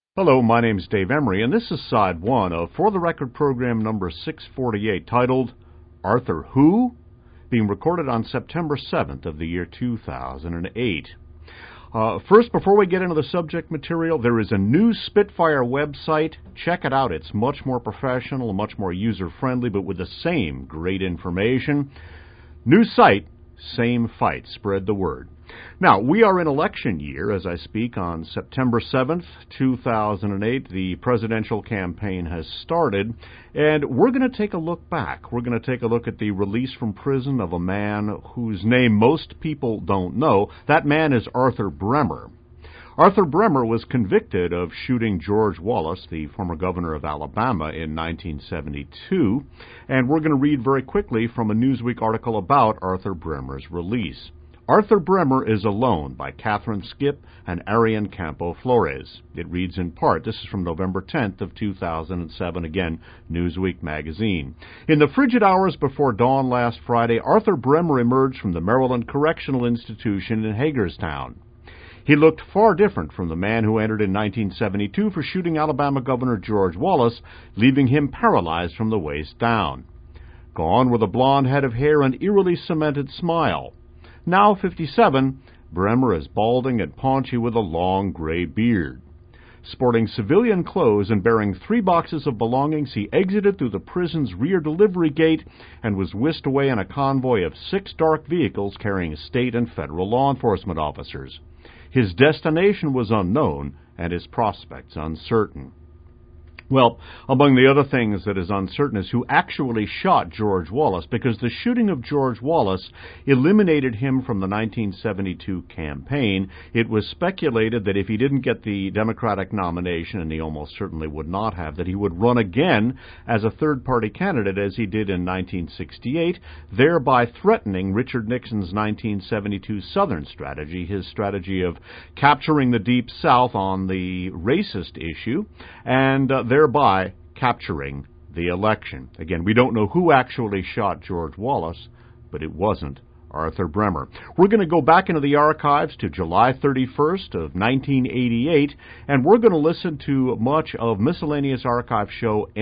Hello, my name is Dave Emery, and this is Side 1 of For the Record program number 648, titled Arthur Who? Being recorded on September 7th of the year 2008. First, before we get into the subject material, there is a new Spitfire website. Check it out. It's much more professional, much more user-friendly, but with the same great information. New site, same fight. Spread the word. Now, we are in election year as I speak on September 7th, 2008. The presidential campaign has started, and we're going to take a look back. We're going to take a look at the release from prison of a man whose name most people don't know. That man is Arthur Bremer. Arthur Bremer was convicted of shooting George Wallace, the former governor of Alabama, in 1972, and we're going to read very quickly from a Newsweek article about Arthur Bremer's release. Arthur Bremer is Alone by Catherine Skip and Arian Campo Flores. It reads in part, this is from November 10th of 2007, again, Newsweek magazine. In the frigid hours before dawn last Friday, Arthur Bremer emerged from the Maryland Correctional Institution in Hagerstown. He looked far different from the man who entered in 1972 for shooting Alabama Governor George Wallace, leaving him paralyzed from the waist down. Gone were the blonde head of hair and eerily cemented smile. Now 57, Bremer is balding and paunchy with a long gray beard. Sporting civilian clothes and bearing 3 boxes of belongings, he exited through the prison's rear delivery gate and was whisked away in a convoy of 6 dark vehicles carrying state and federal law enforcement officers. His destination was unknown and his prospects uncertain. Well, among the other things that is uncertain is who actually shot George Wallace, because the shooting of George Wallace eliminated him from the 1972 campaign. It was speculated that if he didn't get the Democratic nomination, and he almost certainly would not have, that he would run again as a third-party candidate as he did in 1968, thereby threatening Richard Nixon's 1972 Southern strategy, his strategy of capturing the Deep South on the racist issue, and thereby capturing the election. Again, we don't know who actually shot George Wallace, but it wasn't Arthur Bremer. We're going to go back into the archives to July 31st of 1988, and we're going to listen to much of Miscellaneous Archive show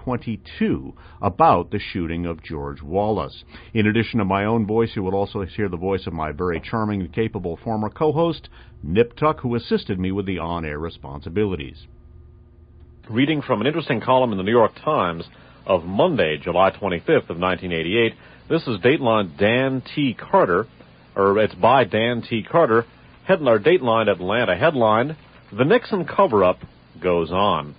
M22 about the shooting of George Wallace. In addition to my own voice, you will also hear the voice of my very charming and capable former co-host, Nip Tuck, who assisted me with the on-air responsibilities. Reading from an interesting column in the New York Times of Monday, July 25th of 1988. This is Dateline Dan T. Carter, or it's by Dan T. Carter. Dateline Atlanta headline, The Nixon Cover-Up Goes On.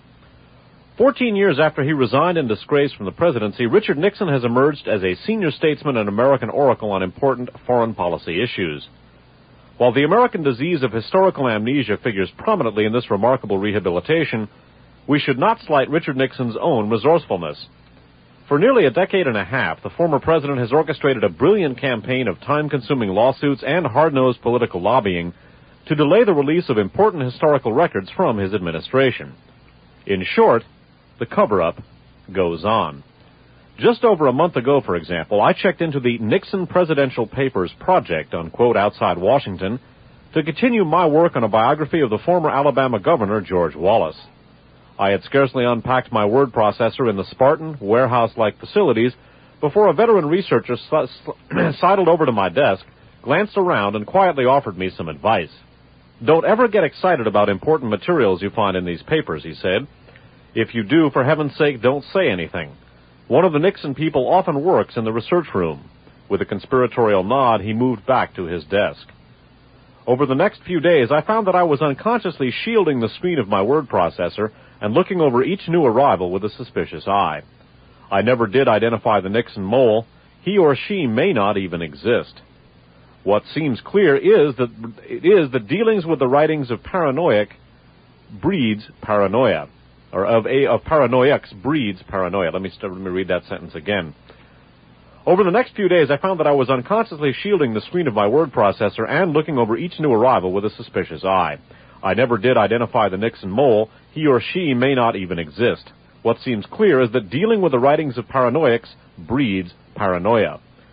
14 years after he resigned in disgrace from the presidency, Richard Nixon has emerged as a senior statesman and American oracle on important foreign policy issues. While the American disease of historical amnesia figures prominently in this remarkable rehabilitation, we should not slight Richard Nixon's own resourcefulness. For nearly a decade and a half, the former president has orchestrated a brilliant campaign of time-consuming lawsuits and hard-nosed political lobbying to delay the release of important historical records from his administration. In short, the cover-up goes on. Just over a month ago, for example, I checked into the Nixon Presidential Papers Project, unquote, outside Washington, to continue my work on a biography of the former Alabama governor, George Wallace. I had scarcely unpacked my word processor in the Spartan, warehouse-like facilities before a veteran researcher sidled over to my desk, glanced around, and quietly offered me some advice. "Don't ever get excited about important materials you find in these papers," he said. "If you do, for heaven's sake, don't say anything. One of the Nixon people often works in the research room." With a conspiratorial nod, he moved back to his desk. Over the next few days, I found that I was unconsciously shielding the screen of my word processor and looking over each new arrival with a suspicious eye. I never did identify the Nixon mole. He or she may not even exist. What seems clear is that dealings with the writings of paranoiac breeds paranoia, or of paranoiacs breeds paranoia. Let me read that sentence again. Over the next few days, I found that I was unconsciously shielding the screen of my word processor and looking over each new arrival with a suspicious eye. I never did identify the Nixon mole. He or she may not even exist. What seems clear is that dealing with the writings of paranoiacs breeds paranoia.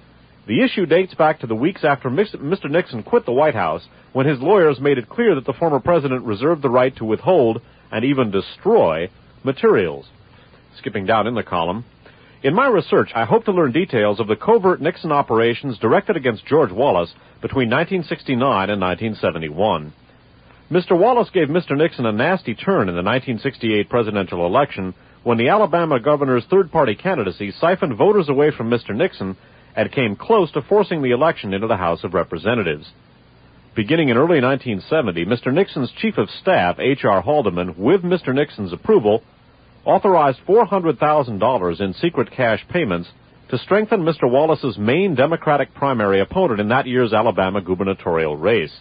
The issue dates back to the weeks after Mr. Nixon quit the White House, when his lawyers made it clear that the former president reserved the right to withhold and even destroy materials. Skipping down in the column, in my research, I hope to learn details of the covert Nixon operations directed against George Wallace between 1969 and 1971. Mr. Wallace gave Mr. Nixon a nasty turn in the 1968 presidential election when the Alabama governor's third-party candidacy siphoned voters away from Mr. Nixon and came close to forcing the election into the House of Representatives. Beginning in early 1970, Mr. Nixon's chief of staff, H.R. Haldeman, with Mr. Nixon's approval, authorized $400,000 in secret cash payments to strengthen Mr. Wallace's main Democratic primary opponent in that year's Alabama gubernatorial race.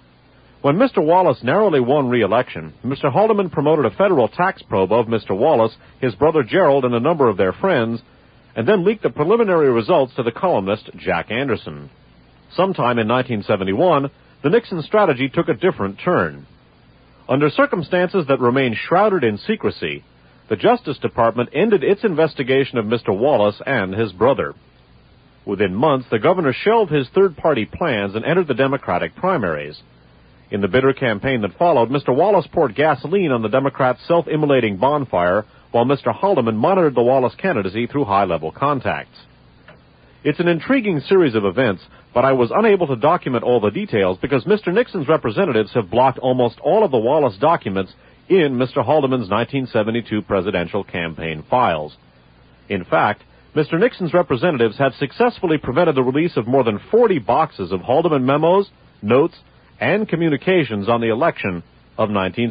When Mr. Wallace narrowly won re-election, Mr. Haldeman promoted a federal tax probe of Mr. Wallace, his brother Gerald, and a number of their friends, and then leaked the preliminary results to the columnist Jack Anderson. Sometime in 1971, the Nixon strategy took a different turn. Under circumstances that remain shrouded in secrecy, the Justice Department ended its investigation of Mr. Wallace and his brother. Within months, the governor shelved his third-party plans and entered the Democratic primaries. In the bitter campaign that followed, Mr. Wallace poured gasoline on the Democrats' self-immolating bonfire, while Mr. Haldeman monitored the Wallace candidacy through high-level contacts. It's an intriguing series of events, but I was unable to document all the details because Mr. Nixon's representatives have blocked almost all of the Wallace documents in Mr. Haldeman's 1972 presidential campaign files. In fact, Mr. Nixon's representatives have successfully prevented the release of more than 40 boxes of Haldeman memos, notes, and communications on the election of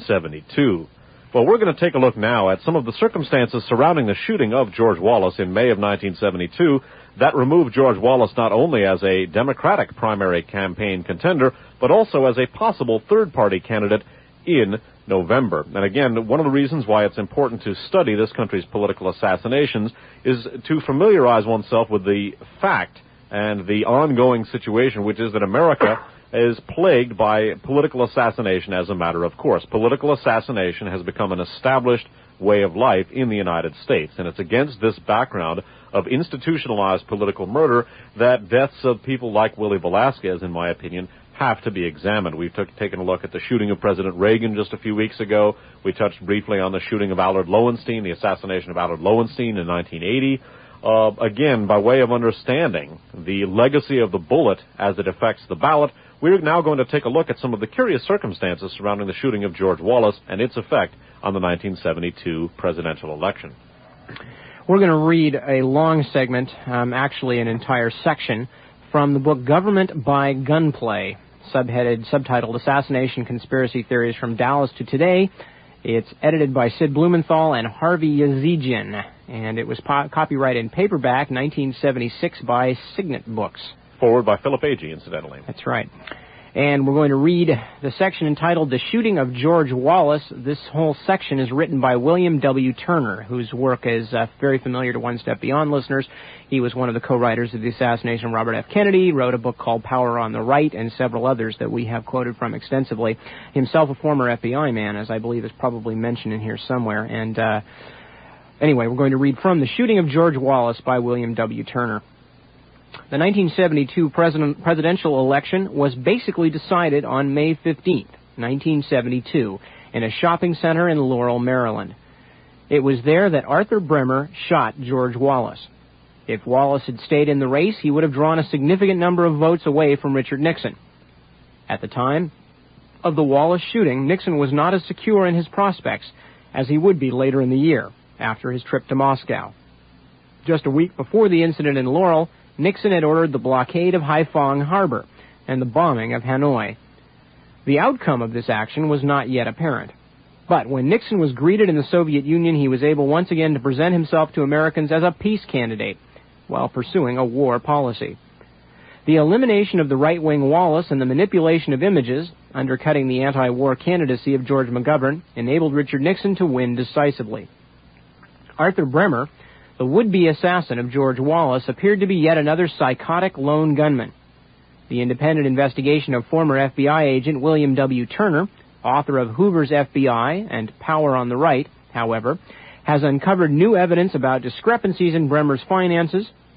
1972. Well, we're going to take a look now at some of the circumstances surrounding the shooting of George Wallace in May of 1972 that removed George Wallace not only as a Democratic primary campaign contender, but also as a possible third-party candidate in November. And again, one of the reasons why it's important to study this country's political assassinations is to familiarize oneself with the fact and the ongoing situation, which is that America is plagued by political assassination as a matter of course. Political assassination has become an established way of life in the United States, and it's against this background of institutionalized political murder that deaths of people like Willie Velasquez, in my opinion, have to be examined. We've taken a look at the shooting of President Reagan just a few weeks ago. We touched briefly on the shooting of Allard Lowenstein, the assassination of Allard Lowenstein in 1980. Again, by way of understanding the legacy of the bullet as it affects the ballot, we're now going to take a look at some of the curious circumstances surrounding the shooting of George Wallace and its effect on the 1972 presidential election. We're going to read a long segment, actually an entire section, from the book Government by Gunplay, subtitled Assassination Conspiracy Theories from Dallas to Today. It's edited by Sid Blumenthal and Harvey Yazijian, and it was copyrighted in paperback 1976 by Signet Books. Forward by Philip Agee, incidentally. That's right. And we're going to read the section entitled The Shooting of George Wallace. This whole section is written by William W. Turner, whose work is very familiar to One Step Beyond listeners. He was one of the co-writers of the assassination of Robert F. Kennedy, wrote a book called Power on the Right, and several others that we have quoted from extensively. Himself a former FBI man, as I believe is probably mentioned in here somewhere. And anyway, we're going to read from The Shooting of George Wallace by William W. Turner. The 1972 presidential election was basically decided on May 15th, 1972, in a shopping center in Laurel, Maryland. It was there that Arthur Bremer shot George Wallace. If Wallace had stayed in the race, he would have drawn a significant number of votes away from Richard Nixon. At the time of the Wallace shooting, Nixon was not as secure in his prospects as he would be later in the year, after his trip to Moscow. Just a week before the incident in Laurel, Nixon had ordered the blockade of Haiphong Harbor and the bombing of Hanoi. The outcome of this action was not yet apparent. But when Nixon was greeted in the Soviet Union, he was able once again to present himself to Americans as a peace candidate while pursuing a war policy. The elimination of the right-wing Wallace and the manipulation of images, undercutting the anti-war candidacy of George McGovern, enabled Richard Nixon to win decisively. Arthur Bremer, the would-be assassin of George Wallace, appeared to be yet another psychotic lone gunman. The independent investigation of former FBI agent William W. Turner, author of Hoover's FBI and Power on the Right, however, has uncovered new evidence about discrepancies in Bremer's finances,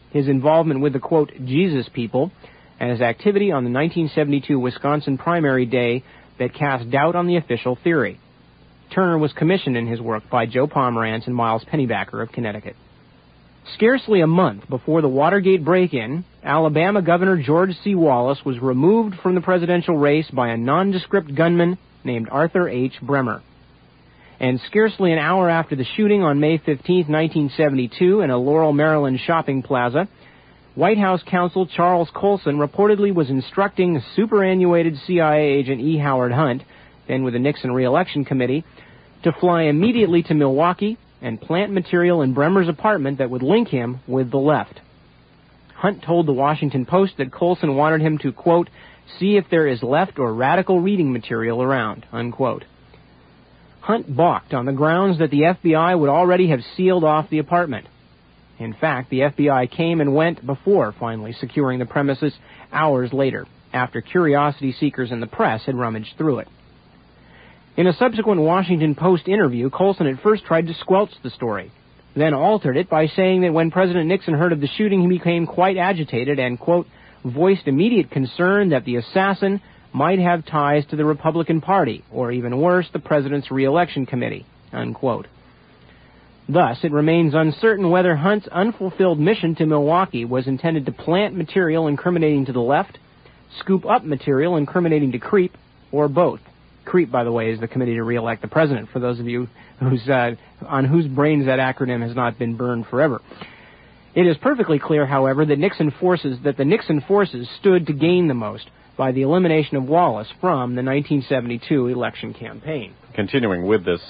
his involvement with the, quote, Jesus people, and his activity on the 1972 Wisconsin primary day that cast doubt on the official theory. Turner was commissioned in his work by Joe Pomerantz and Miles Pennybacker of Connecticut. Scarcely a month before the Watergate break-in, Alabama Governor George C. Wallace was removed from the presidential race by a nondescript gunman named Arthur H. Bremer. And scarcely an hour after the shooting on May 15, 1972, in a Laurel, Maryland shopping plaza, White House counsel Charles Colson reportedly was instructing superannuated CIA agent E. Howard Hunt, then with the Nixon Re-Election Committee, to fly immediately to Milwaukee and plant material in Bremer's apartment that would link him with the left. Hunt told the Washington Post that Colson wanted him to, quote, see if there is left or radical reading material around, unquote. Hunt balked on the grounds that the FBI would already have sealed off the apartment. In fact, the FBI came and went before finally securing the premises hours later, after curiosity seekers in the press had rummaged through it. In a subsequent Washington Post interview, Colson at first tried to squelch the story, then altered it by saying that when President Nixon heard of the shooting, he became quite agitated and, quote, voiced immediate concern that the assassin might have ties to the Republican Party, or even worse, the President's Re-Election Committee, unquote. Thus, it remains uncertain whether Hunt's unfulfilled mission to Milwaukee was intended to plant material incriminating to the left, scoop up material incriminating to CREEP, or both. CREEP, by the way, is the Committee to Re-elect the President, for those of you on whose brains that acronym has not been burned forever. It is perfectly clear, however, that the Nixon forces stood to gain the most by the elimination of Wallace from the 1972 election campaign. Continuing with this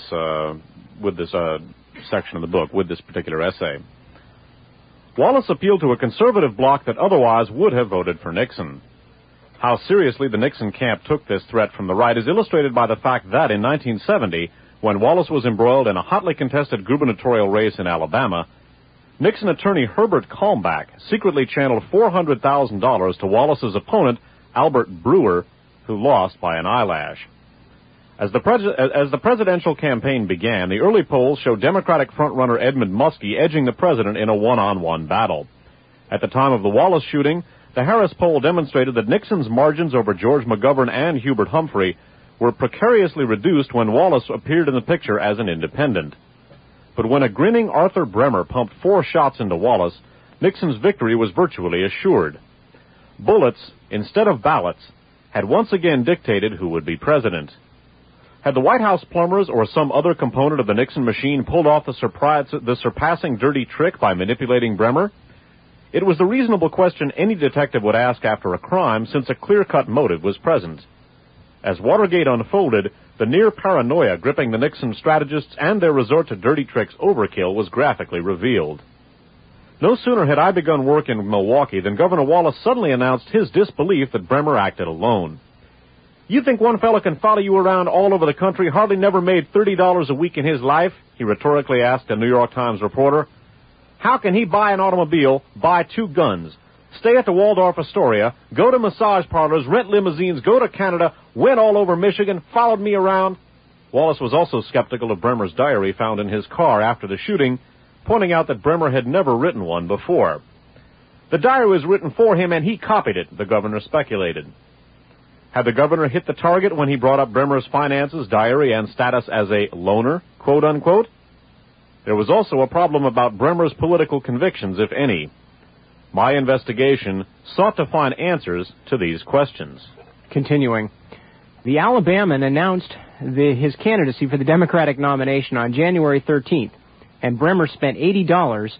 section of the book, with this particular essay, Wallace appealed to a conservative bloc that otherwise would have voted for Nixon. How seriously the Nixon camp took this threat from the right is illustrated by the fact that in 1970, when Wallace was embroiled in a hotly contested gubernatorial race in Alabama, Nixon attorney Herbert Kalmbach secretly channeled $400,000 to Wallace's opponent, Albert Brewer, who lost by an eyelash. As the presidential campaign began, the early polls showed Democratic frontrunner Edmund Muskie edging the president in a one-on-one battle. At the time of the Wallace shooting, the Harris poll demonstrated that Nixon's margins over George McGovern and Hubert Humphrey were precariously reduced when Wallace appeared in the picture as an independent. But when a grinning Arthur Bremer pumped 4 shots into Wallace, Nixon's victory was virtually assured. Bullets, instead of ballots, had once again dictated who would be president. Had the White House plumbers or some other component of the Nixon machine pulled off the surpassing dirty trick by manipulating Bremer? It was the reasonable question any detective would ask after a crime, since a clear-cut motive was present. As Watergate unfolded, the near paranoia gripping the Nixon strategists and their resort to dirty tricks overkill was graphically revealed. No sooner had I begun work in Milwaukee than Governor Wallace suddenly announced his disbelief that Bremer acted alone. "You think one fellow can follow you around all over the country, hardly never made $30 a week in his life?" he rhetorically asked a New York Times reporter. "How can he buy an automobile, buy 2 guns, stay at the Waldorf Astoria, go to massage parlors, rent limousines, go to Canada, went all over Michigan, followed me around?" Wallace was also skeptical of Bremer's diary found in his car after the shooting, pointing out that Bremer had never written one before. "The diary was written for him and he copied it," the governor speculated. Had the governor hit the target when he brought up Bremer's finances, diary, and status as a loner, quote-unquote? There was also a problem about Bremer's political convictions, if any. My investigation sought to find answers to these questions. Continuing, the Alabaman announced his candidacy for the Democratic nomination on January 13th, and Bremer spent $80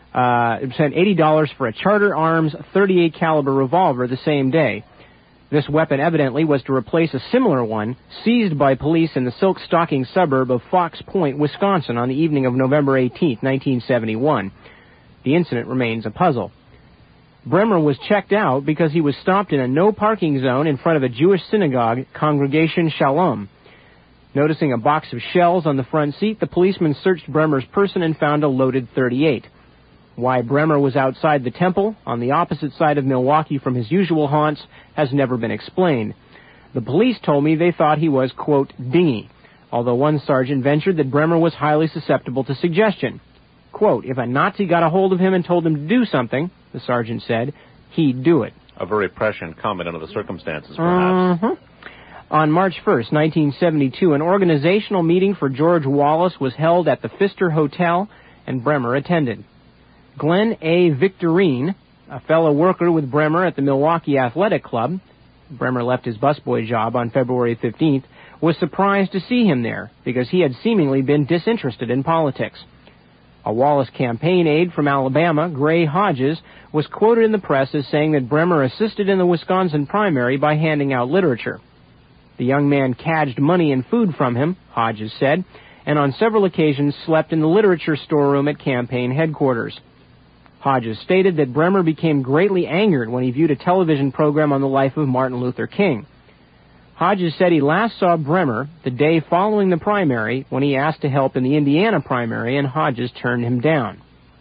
for a Charter Arms .38 caliber revolver the same day. This weapon evidently was to replace a similar one seized by police in the silk stocking suburb of Fox Point, Wisconsin on the evening of November 18, 1971. The incident remains a puzzle. Bremer was checked out because he was stopped in a no-parking zone in front of a Jewish synagogue, Congregation Shalom. Noticing a box of shells on the front seat, the policeman searched Bremer's person and found a loaded .38. Why Bremer was outside the temple, on the opposite side of Milwaukee from his usual haunts, has never been explained. The police told me they thought he was, quote, dingy, although one sergeant ventured that Bremer was highly susceptible to suggestion. quote, if a Nazi got a hold of him and told him to do something, the sergeant said, he'd do it. A very prescient comment under the circumstances, perhaps. On March 1st, 1972, an organizational meeting for George Wallace was held at the Pfister Hotel, and Bremer attended. Glenn A. Victorine, a fellow worker with Bremer at the Milwaukee Athletic Club, Bremer left his busboy job on February 15th, was surprised to see him there because he had seemingly been disinterested in politics. A Wallace campaign aide from Alabama, Gray Hodges, was quoted in the press as saying that Bremer assisted in the Wisconsin primary by handing out literature. The young man cadged money and food from him, Hodges said, and on several occasions slept in the literature storeroom at campaign headquarters. Hodges stated that Bremer became greatly angered when he viewed a television program on the life of Martin Luther King. Hodges said he last saw Bremer the day following the primary when he asked to help in the Indiana primary, and Hodges turned him down.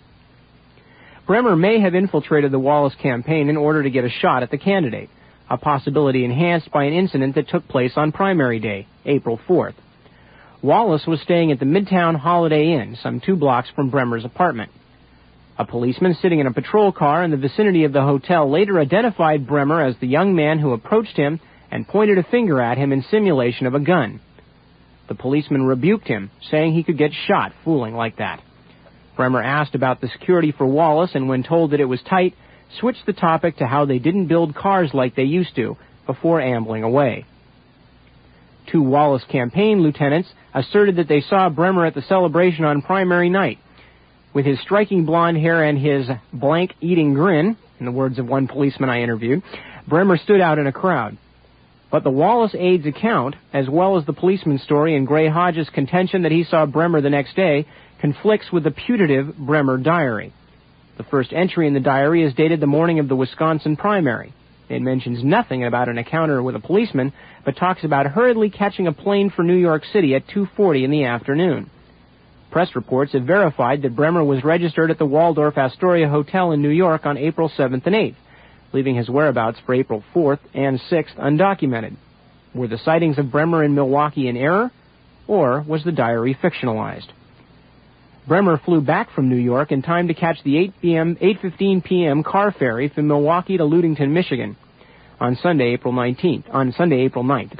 Bremer may have infiltrated the Wallace campaign in order to get a shot at the candidate, a possibility enhanced by an incident that took place on primary day, April 4th. Wallace was staying at the Midtown Holiday Inn, some 2 blocks from Bremer's apartment. A policeman sitting in a patrol car in the vicinity of the hotel later identified Bremer as the young man who approached him and pointed a finger at him in simulation of a gun. The policeman rebuked him, saying he could get shot fooling like that. Bremer asked about the security for Wallace, and when told that it was tight, switched the topic to how they didn't build cars like they used to, before ambling away. 2 Wallace campaign lieutenants asserted that they saw Bremer at the celebration on primary night. With his striking blonde hair and his blank-eating grin, in the words of one policeman I interviewed, Bremer stood out in a crowd. But the Wallace aide's account, as well as the policeman's story and Gray Hodges' contention that he saw Bremer the next day, conflicts with the putative Bremer diary. The first entry in the diary is dated the morning of the Wisconsin primary. It mentions nothing about an encounter with a policeman, but talks about hurriedly catching a plane for New York City at 2:40 in the afternoon. Press reports have verified that Bremer was registered at the Waldorf Astoria Hotel in New York on April 7th and 8th, leaving his whereabouts for April 4th and 6th undocumented. Were the sightings of Bremer in Milwaukee in error, or was the diary fictionalized? Bremer flew back from New York in time to catch the 8:15 p.m. car ferry from Milwaukee to Ludington, Michigan, on Sunday, April 9th.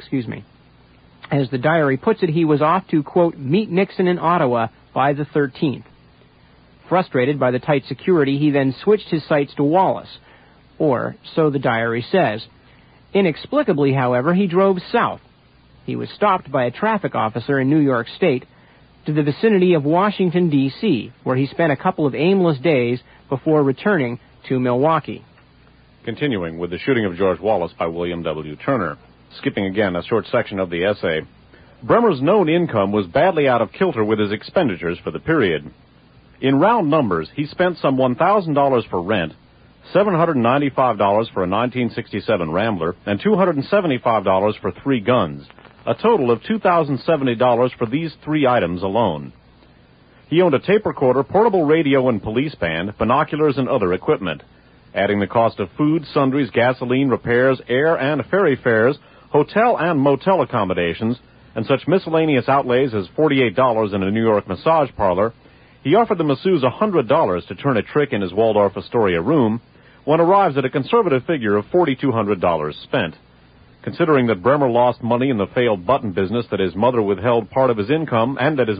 As the diary puts it, he was off to, quote, meet Nixon in Ottawa by the 13th. Frustrated by the tight security, he then switched his sights to Wallace, or so the diary says. Inexplicably, however, he drove south. He was stopped by a traffic officer in New York State to the vicinity of Washington, D.C., where he spent a couple of aimless days before returning to Milwaukee. Continuing with the shooting of George Wallace by William W. Turner. Skipping again a short section of the essay. Bremer's known income was badly out of kilter with his expenditures for the period. In round numbers, he spent some $1,000 for rent, $795 for a 1967 Rambler, and $275 for 3 guns, a total of $2,070 for these 3 items alone. He owned a tape recorder, portable radio and police band, binoculars, and other equipment. Adding the cost of food, sundries, gasoline, repairs, air and ferry fares, hotel and motel accommodations, and such miscellaneous outlays as $48 in a New York massage parlor, he offered the masseurs $100 to turn a trick in his Waldorf Astoria room, one arrives at a conservative figure of $4,200 spent. Considering that Bremer lost money in the failed button business that his mother withheld part of his income,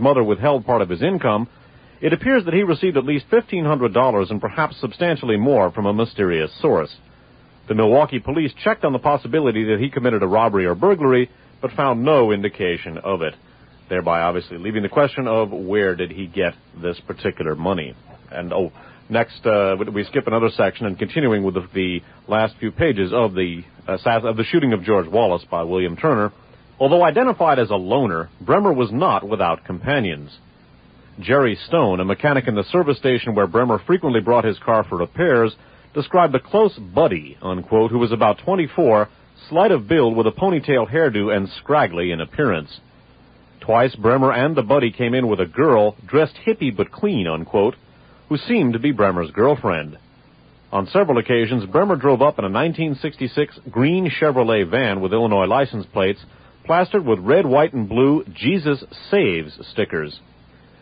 it appears that he received at least $1,500 and perhaps substantially more from a mysterious source. The Milwaukee police checked on the possibility that he committed a robbery or burglary, but found no indication of it, thereby obviously leaving the question of where did he get this particular money. And next we skip another section and continuing with the last few pages of the shooting of George Wallace by William Turner. Although identified as a loner, Bremer was not without companions. Jerry Stone, a mechanic in the service station where Bremer frequently brought his car for repairs, described a close buddy, unquote, who was about 24, slight of build with a ponytail hairdo and scraggly in appearance. Twice, Bremer and the buddy came in with a girl, dressed hippie but clean, unquote, who seemed to be Bremer's girlfriend. On several occasions, Bremer drove up in a 1966 green Chevrolet van with Illinois license plates, plastered with red, white, and blue Jesus Saves stickers.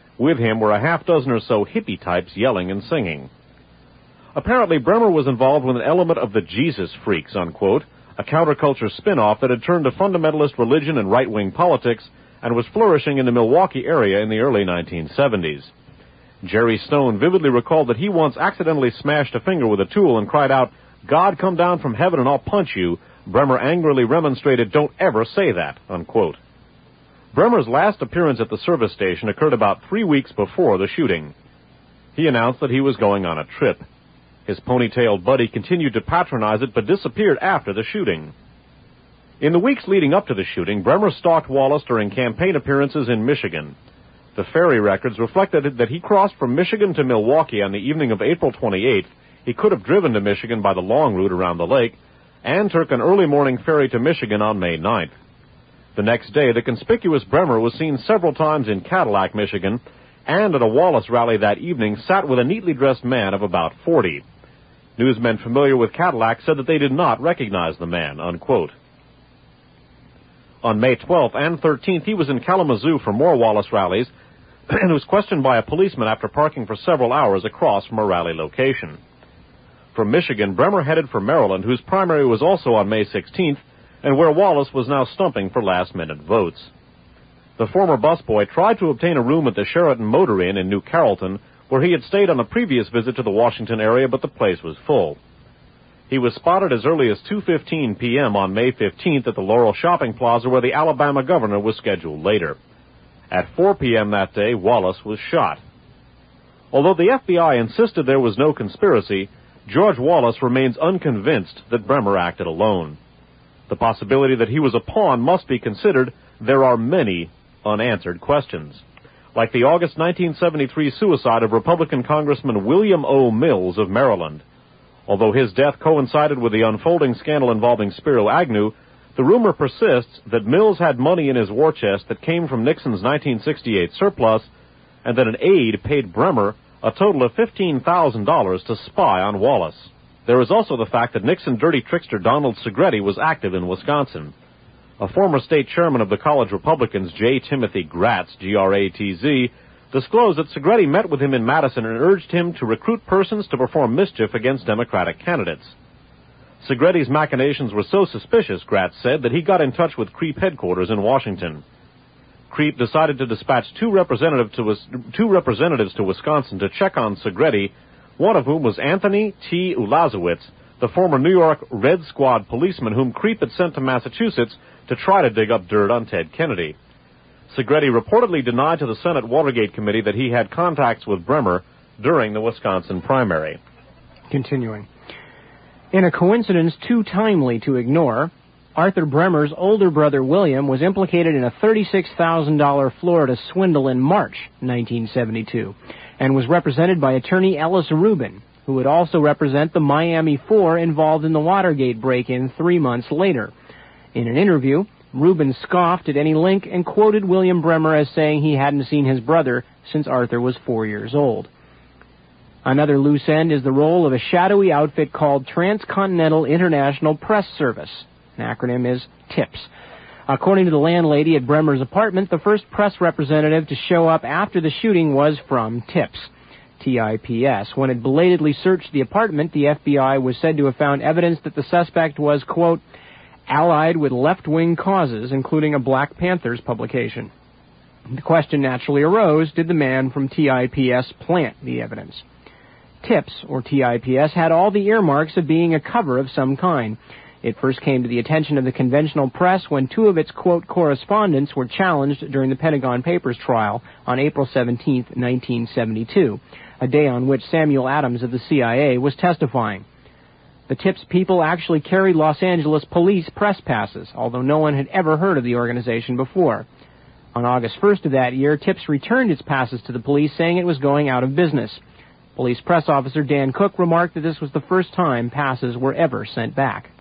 With him were a half dozen or so hippie types yelling and singing. Apparently, Bremer was involved with an element of the Jesus Freaks, unquote, a counterculture spin-off that had turned to fundamentalist religion and right-wing politics and was flourishing in the Milwaukee area in the early 1970s. Jerry Stone vividly recalled that he once accidentally smashed a finger with a tool and cried out, "God, come down from heaven and I'll punch you." Bremer angrily remonstrated, "Don't ever say that," unquote. Bremer's last appearance at the service station occurred about 3 weeks before the shooting. He announced that he was going on a trip. His ponytailed buddy continued to patronize it, but disappeared after the shooting. In the weeks leading up to the shooting, Bremer stalked Wallace during campaign appearances in Michigan. The ferry records reflected that he crossed from Michigan to Milwaukee on the evening of April 28th. He could have driven to Michigan by the long route around the lake, and took an early morning ferry to Michigan on May 9th. The next day, the conspicuous Bremer was seen several times in Cadillac, Michigan, and at a Wallace rally that evening sat with a neatly dressed man of about 40. Newsmen familiar with Cadillac said that they did not recognize the man, unquote. On May 12th and 13th, he was in Kalamazoo for more Wallace rallies and was questioned by a policeman after parking for several hours across from a rally location. From Michigan, Bremer headed for Maryland, whose primary was also on May 16th, and where Wallace was now stumping for last-minute votes. The former busboy tried to obtain a room at the Sheraton Motor Inn in New Carrollton, where he had stayed on a previous visit to the Washington area, but the place was full. He was spotted as early as 2:15 p.m. on May 15th at the Laurel Shopping Plaza, where the Alabama governor was scheduled later. At 4 p.m. that day, Wallace was shot. Although the FBI insisted there was no conspiracy, George Wallace remains unconvinced that Bremer acted alone. The possibility that he was a pawn must be considered. There are many unanswered questions. Like the August 1973 suicide of Republican Congressman William O. Mills of Maryland. Although his death coincided with the unfolding scandal involving Spiro Agnew, the rumor persists that Mills had money in his war chest that came from Nixon's 1968 surplus, and that an aide paid Bremer a total of $15,000 to spy on Wallace. There is also the fact that Nixon dirty trickster Donald Segretti was active in Wisconsin. A former state chairman of the college Republicans, J. Timothy Gratz, G-R-A-T-Z, disclosed that Segretti met with him in Madison and urged him to recruit persons to perform mischief against Democratic candidates. Segretti's machinations were so suspicious, Gratz said, that he got in touch with Creep headquarters in Washington. Creep decided to dispatch two representatives to Wisconsin to check on Segretti, one of whom was Anthony T. Ulazowitz, the former New York Red Squad policeman whom Creep had sent to Massachusetts to try to dig up dirt on Ted Kennedy. Segretti reportedly denied to the Senate Watergate Committee that he had contacts with Bremer during the Wisconsin primary. Continuing. In a coincidence too timely to ignore, Arthur Bremer's older brother William was implicated in a $36,000 Florida swindle in March 1972 and was represented by attorney Ellis Rubin, who would also represent the Miami Four involved in the Watergate break-in 3 months later. In an interview, Rubin scoffed at any link and quoted William Bremer as saying he hadn't seen his brother since Arthur was 4 years old. Another loose end is the role of a shadowy outfit called Transcontinental International Press Service. An acronym is TIPS. According to the landlady at Bremer's apartment, the first press representative to show up after the shooting was from TIPS, T-I-P-S. When it belatedly searched the apartment, the FBI was said to have found evidence that the suspect was, quote, allied with left-wing causes, including a Black Panthers publication. The question naturally arose, did the man from TIPS plant the evidence? TIPS, or TIPS, had all the earmarks of being a cover of some kind. It first came to the attention of the conventional press when two of its, quote, correspondents were challenged during the Pentagon Papers trial on April 17, 1972, a day on which Samuel Adams of the CIA was testifying. The TIPS people actually carried Los Angeles police press passes, although no one had ever heard of the organization before. On August 1st of that year, TIPS returned its passes to the police, saying it was going out of business. Police press officer Dan Cook remarked that this was the first time passes were ever sent back.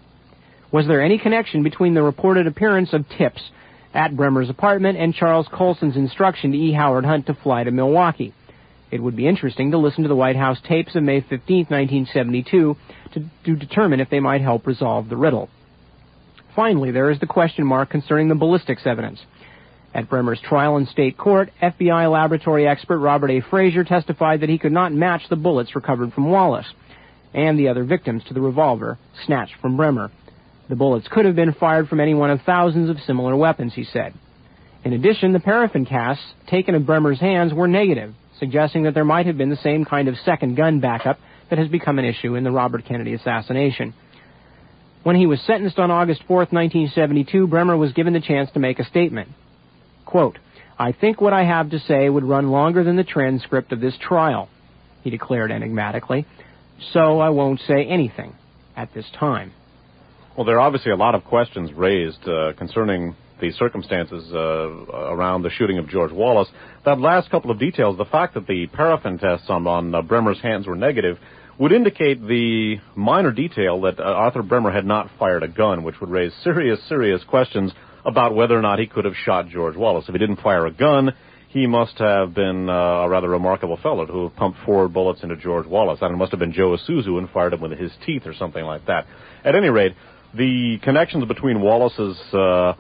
Was there any connection between the reported appearance of TIPS at Bremer's apartment and Charles Colson's instruction to E. Howard Hunt to fly to Milwaukee? It would be interesting to listen to the White House tapes of May 15, 1972, to determine if they might help resolve the riddle. Finally, there is the question mark concerning the ballistics evidence. At Bremer's trial in state court, FBI laboratory expert Robert A. Frazier testified that he could not match the bullets recovered from Wallace and the other victims to the revolver snatched from Bremer. The bullets could have been fired from any one of thousands of similar weapons, he said. In addition, the paraffin casts taken of Bremer's hands were negative, suggesting that there might have been the same kind of second gun backup that has become an issue in the Robert Kennedy assassination. When he was sentenced on August 4th, 1972, Bremer was given the chance to make a statement. Quote, "I think what I have to say would run longer than the transcript of this trial," he declared enigmatically, "so I won't say anything at this time." Well, there are obviously a lot of questions raised concerning the circumstances around the shooting of George Wallace. That last couple of details, the fact that the paraffin tests on Bremer's hands were negative, would indicate the minor detail that Arthur Bremer had not fired a gun, which would raise serious questions about whether or not he could have shot George Wallace. If he didn't fire a gun, he must have been a rather remarkable fellow to have pumped 4 bullets into George Wallace. And it must have been Joe Isuzu and fired him with his teeth or something like that. At any rate, the connections between Wallace's the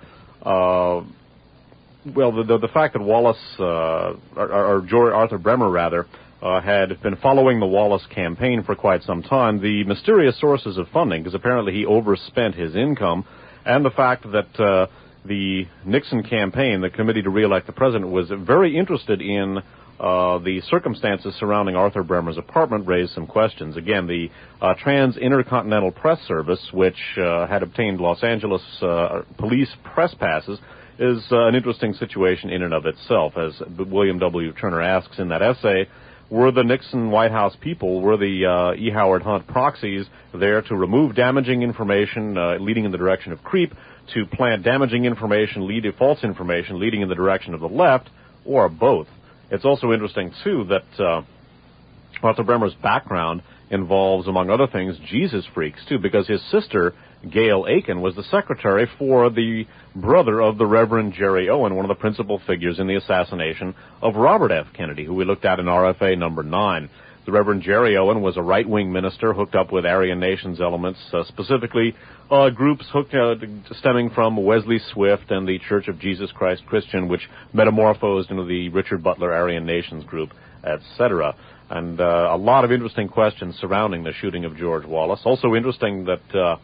fact that Wallace, Arthur Bremer rather, had been following the Wallace campaign for quite some time, the mysterious sources of funding, because apparently he overspent his income, and the fact that the Nixon campaign, the Committee to Re-elect the President, was very interested in the circumstances surrounding Arthur Bremer's apartment raised some questions. Again, the Trans-Intercontinental Press Service, which had obtained Los Angeles police press passes, is an interesting situation in and of itself. As William W. Turner asks in that essay, were the Nixon White House people, were the E. Howard Hunt proxies there to remove damaging information leading in the direction of creep, to plant damaging information, false information leading in the direction of the left, or both? It's also interesting, too, that Arthur Bremer's background involves, among other things, Jesus freaks, too, because his sister, Gail Aiken, was the secretary for the brother of the Reverend Jerry Owen, one of the principal figures in the assassination of Robert F. Kennedy, who we looked at in RFA number 9. The Reverend Jerry Owen was a right-wing minister hooked up with Aryan Nations elements, specifically groups stemming from Wesley Swift and the Church of Jesus Christ Christian, which metamorphosed into the Richard Butler Aryan Nations group, etc. And a lot of interesting questions surrounding the shooting of George Wallace. Also interesting that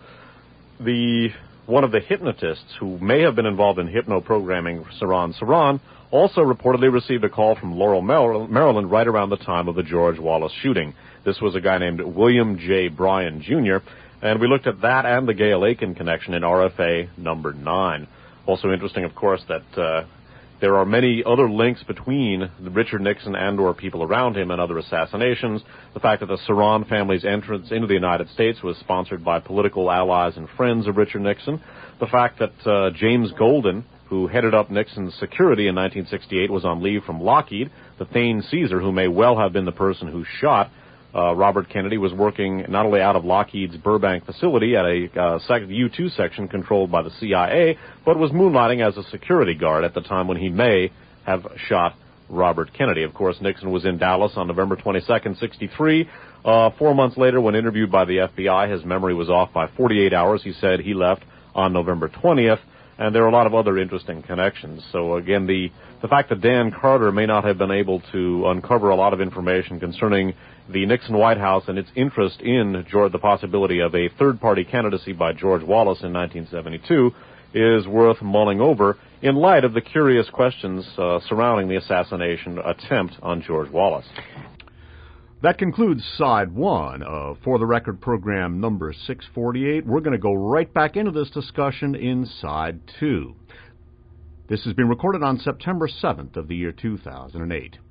one of the hypnotists who may have been involved in hypno-programming Saran Saran also reportedly received a call from Laurel, Maryland, right around the time of the George Wallace shooting. This was a guy named William J. Bryan, Jr., and we looked at that and the Gail Aiken connection in RFA number 9. Also interesting, of course, that there are many other links between Richard Nixon and/or people around him and other assassinations. The fact that the Saran family's entrance into the United States was sponsored by political allies and friends of Richard Nixon. The fact that James Golden, who headed up Nixon's security in 1968, was on leave from Lockheed. The Thane Caesar, who may well have been the person who shot Robert Kennedy, was working not only out of Lockheed's Burbank facility at a U-2 section controlled by the CIA, but was moonlighting as a security guard at the time when he may have shot Robert Kennedy. Of course, Nixon was in Dallas on November 22nd, 1963. 4 months later, when interviewed by the FBI, his memory was off by 48 hours. He said he left on November 20th. And there are a lot of other interesting connections. So, again, the fact that Dan Carter may not have been able to uncover a lot of information concerning the Nixon White House and its interest in the possibility of a third-party candidacy by George Wallace in 1972 is worth mulling over in light of the curious questions surrounding the assassination attempt on George Wallace. That concludes Side 1 of For the Record program number 648. We're going to go right back into this discussion in Side 2. This has been recorded on September 7th of the year 2008.